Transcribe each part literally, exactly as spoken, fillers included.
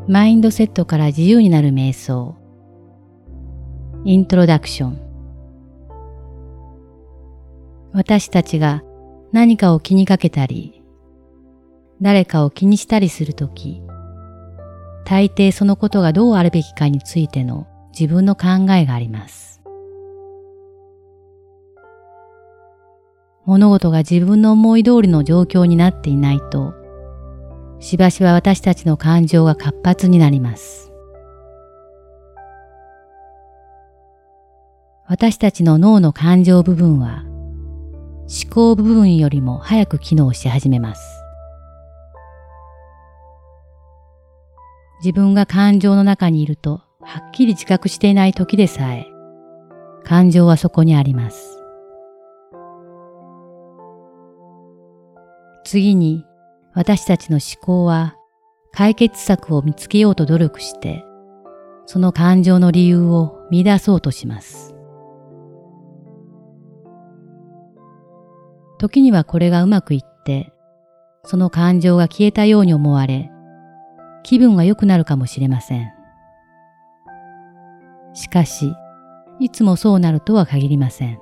マインドセットから自由になる瞑想。イントロダクション。私たちが何かを気にかけたり、誰かを気にしたりするとき、大抵そのことがどうあるべきかについての自分の考えがあります。物事が自分の思い通りの状況になっていないと、しばしば私たちの感情が活発になります。私たちの脳の感情部分は思考部分よりも早く機能し始めます。自分が感情の中にいるとはっきり自覚していない時でさえ、感情はそこにあります。次に、私たちの思考は解決策を見つけようと努力して、その感情の理由を見出そうとします。時にはこれがうまくいって、その感情が消えたように思われ、気分が良くなるかもしれません。しかし、いつもそうなるとは限りません。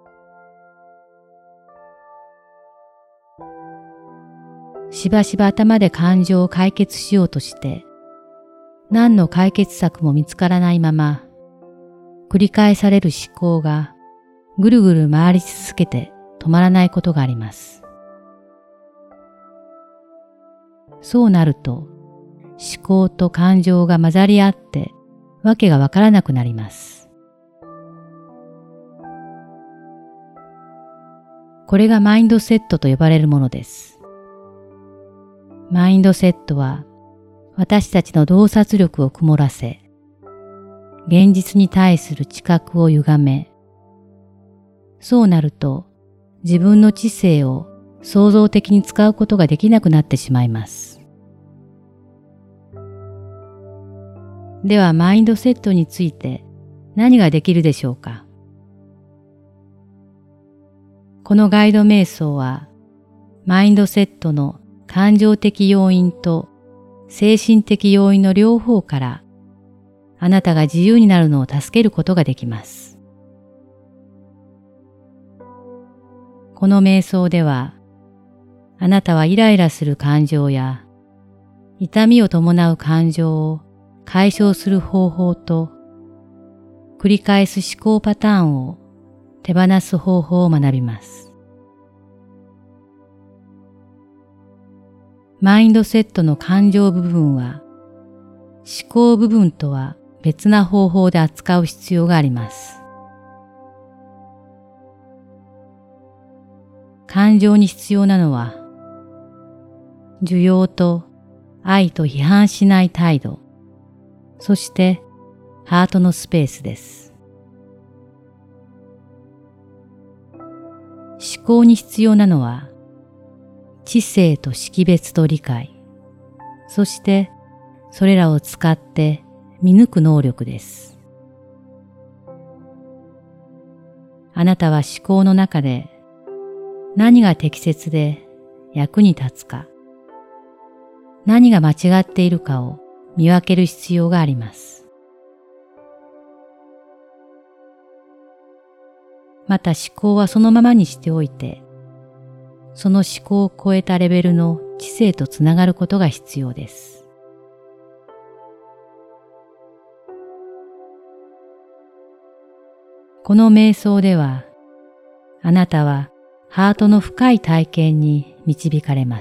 しばしば頭で感情を解決しようとして、何の解決策も見つからないまま、繰り返される思考がぐるぐる回り続けて止まらないことがあります。そうなると、思考と感情が混ざり合って、わけがわからなくなります。これがマインドセットと呼ばれるものです。マインドセットは私たちの洞察力を曇らせ、現実に対する知覚を歪め、そうなると自分の知性を創造的に使うことができなくなってしまいます。ではマインドセットについて何ができるでしょうか。このガイド瞑想はマインドセットの感情的要因と精神的要因の両方からあなたが自由になるのを助けることができます。この瞑想ではあなたはイライラする感情や痛みを伴う感情を解消する方法と繰り返す思考パターンを手放す方法を学びます。マインドセットの感情部分は思考部分とは別な方法で扱う必要があります。感情に必要なのは受容と愛と批判しない態度、そしてハートのスペースです。思考に必要なのは知性と識別と理解、そしてそれらを使って見抜く能力です。あなたは思考の中で何が適切で役に立つか、何が間違っているかを見分ける必要があります。また思考はそのままにしておいて、その思考を超えたレベルの知性とつながることが必要です。この瞑想では、あなたはハートの深い体験に導かれます。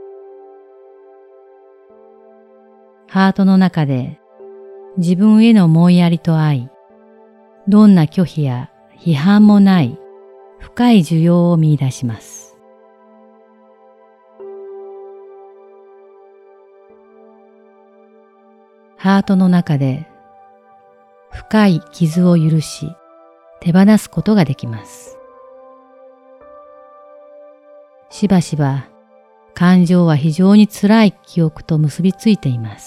ハートの中で自分への思いやりと愛、どんな拒否や批判もない深い受容を見出します。ハートの中で深い傷を許し手放すことができます。しばしば感情は非常に辛い記憶と結びついています。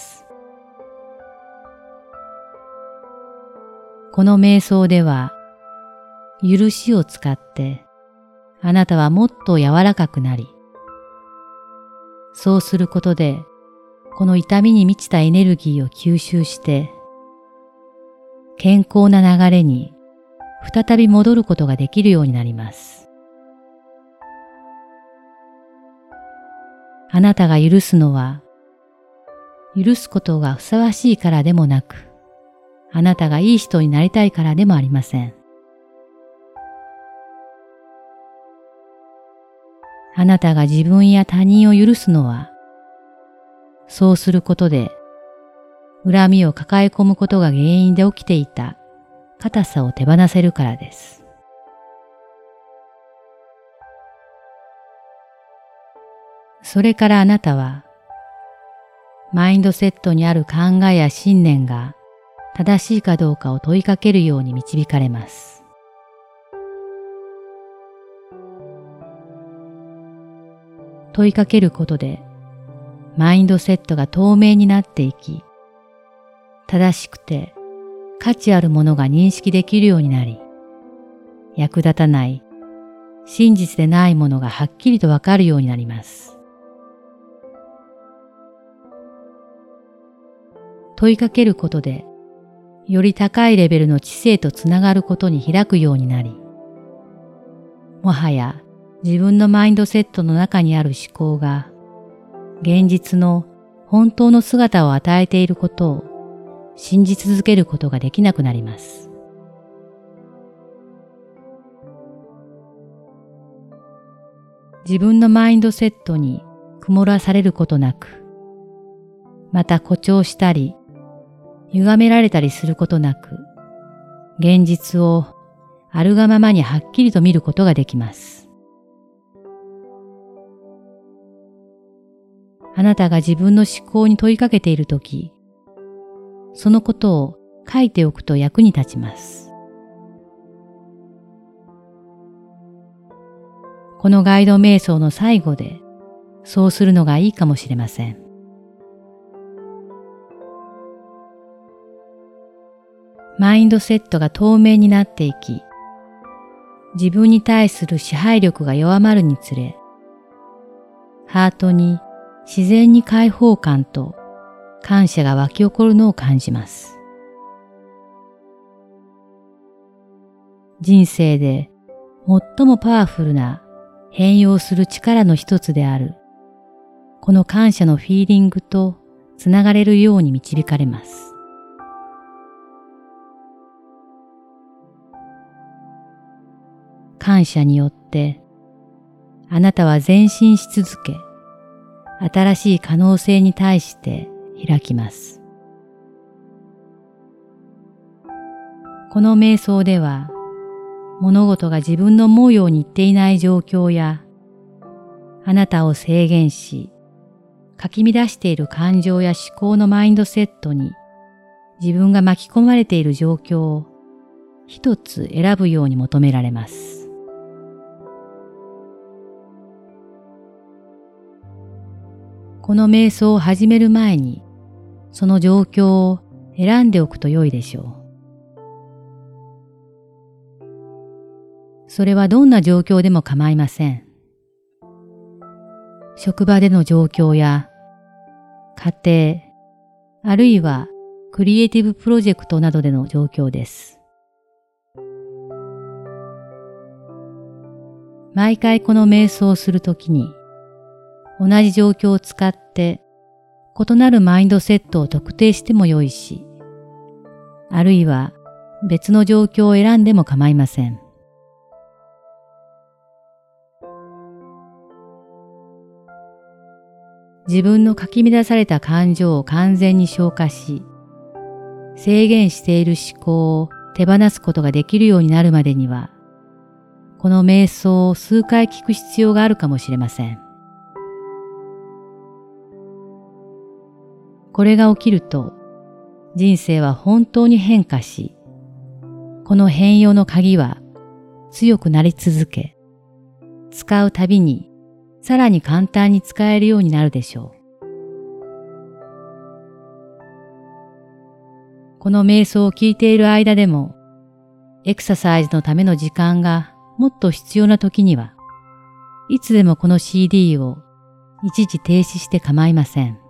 この瞑想では許しを使ってあなたはもっと柔らかくなり、そうすることでこの痛みに満ちたエネルギーを吸収して、健康な流れに再び戻ることができるようになります。あなたが許すのは、許すことがふさわしいからでもなく、あなたがいい人になりたいからでもありません。あなたが自分や他人を許すのは、そうすることで、恨みを抱え込むことが原因で起きていた硬さを手放せるからです。それからあなたは、マインドセットにある考えや信念が正しいかどうかを問いかけるように導かれます。問いかけることで、マインドセットが透明になっていき、正しくて価値あるものが認識できるようになり、役立たない、真実でないものがはっきりとわかるようになります。問いかけることで、より高いレベルの知性とつながることに開くようになり、もはや自分のマインドセットの中にある思考が、現実の本当の姿を与えていることを信じ続けることができなくなります。自分のマインドセットに曇らされることなく、また誇張したり、歪められたりすることなく、現実をあるがままにはっきりと見ることができます。あなたが自分の思考に問いかけているとき、そのことを書いておくと役に立ちます。このガイド瞑想の最後で、そうするのがいいかもしれません。マインドセットが透明になっていき、自分に対する支配力が弱まるにつれ、ハートに自然に解放感と感謝が湧き起こるのを感じます。人生で最もパワフルな変容する力の一つである、この感謝のフィーリングとつながれるように導かれます。感謝によってあなたは前進し続け、新しい可能性に対して開きます。この瞑想では、物事が自分の思うようにいっていない状況や、あなたを制限し、かき乱している感情や思考のマインドセットに自分が巻き込まれている状況を一つ選ぶように求められます。この瞑想を始める前に、その状況を選んでおくと良いでしょう。それはどんな状況でも構いません。職場での状況や、家庭、あるいはクリエイティブプロジェクトなどでの状況です。毎回この瞑想をするときに、同じ状況を使って異なるマインドセットを特定してもよいし、あるいは別の状況を選んでも構いません。自分のかき乱された感情を完全に消化し、制限している思考を手放すことができるようになるまでには、この瞑想を数回聞く必要があるかもしれません。これが起きると、人生は本当に変化し、この変容の鍵は強くなり続け、使うたびにさらに簡単に使えるようになるでしょう。この瞑想を聞いている間でも、エクササイズのための時間がもっと必要な時には、いつでもこの シーディー を一時停止して構いません。